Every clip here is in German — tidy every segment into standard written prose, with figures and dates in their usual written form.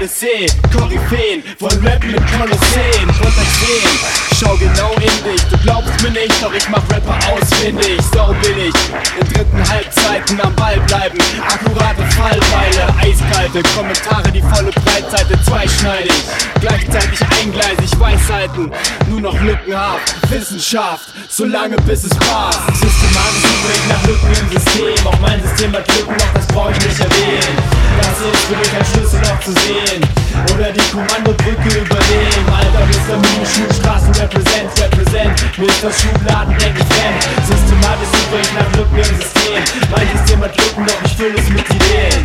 MSC, Koryphäen, wollen rappen mit Kolosseen. Und ich sehen, schau genau in dich, du glaubst mir nicht, doch ich mach Rapper ausfindig. So bin ich, in dritten Halbzeiten am Ball bleiben, akkurate Fallbeile, eiskalte Kommentare, die volle Breitseite zweischneidig, gleichzeitig eingleisig, Weisheiten, nur noch lückenhaft, Wissenschaft, solange bis es passt. Systematisch suche ich nach Lücken im System, auch mein System hat Lücken, doch das brauch ich nicht erwähnen. Das ist für mich ein Schlüssel noch zu sehen, oder die Kommandobrücke übernehmen. Alter, Mr. Mine, Schulstraßen, represent, mir ist das Schubladendenken fremd. Systematisch suche ich nach Lücken im System, mein System hat Lücken, doch ich fülle es mit Ideen.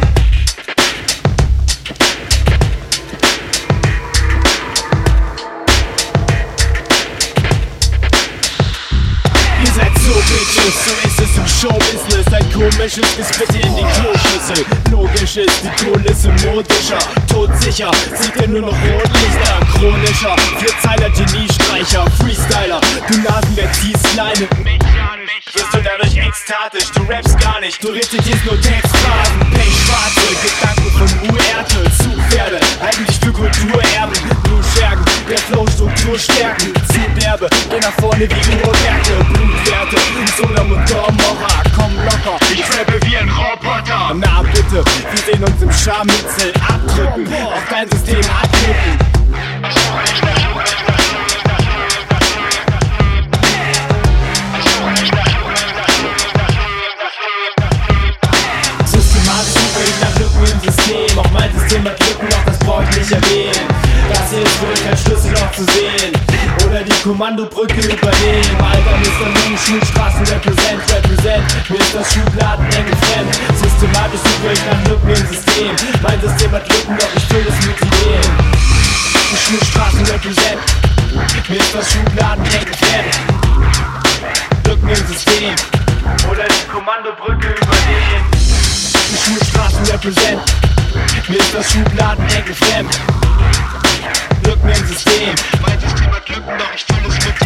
So Bitches, so ist es im Showbusiness. Ein komisches Gespitte in die Kloschüssel. Logisch ist die Kulisse modischer, todsicher, sieht ihr nur noch Rotlichter. Chronischer, Vierzeiler, Geniestreicher, Freestyler. Du Nasenwerk ziehst Leine mechanisch, wirst du dadurch ekstatisch. Du rappst gar nicht, du rezitierst nur Textphrasen. Pechschwarze, Gedanken von Uerte, Zugpferde, eigentlich für Kulturerben. Blue Schergen, der Flow-Struktur stärken. Zuderbe, geh nach vorne wie Uhrwerke. Blutwerte, Solam und Dormocher, komm locker, ich rappe wie ein Roboter. Na bitte, wir sehen uns im Scharmützel abdrücken, auf dein System abdrücken. Systematisch suche ich nach Lücken im System, auch mein System hat Lücken, doch das brauch ich nicht erwähnen. Das hier ist für mich ein Schlüssel noch zu sehen, oder die Kommandobrücke übernehmen. Alter, Mr. Mine, Schulstraßen, represent, mir ist das Schubladendenken fremd. Systematisch suche ich nach Lücken im System, mein System hat Lücken, doch ich fülle es mit Ideen. Die Schulstraßen, represent, mir ist das Schubladendenken fremd. Lücken im System, oder die Kommandobrücke übernehmen. Die Schulstraßen, represent, mir ist das Schubladendenken fremd. Lücken im System, mein System hat Lücken, doch ich fülle es mit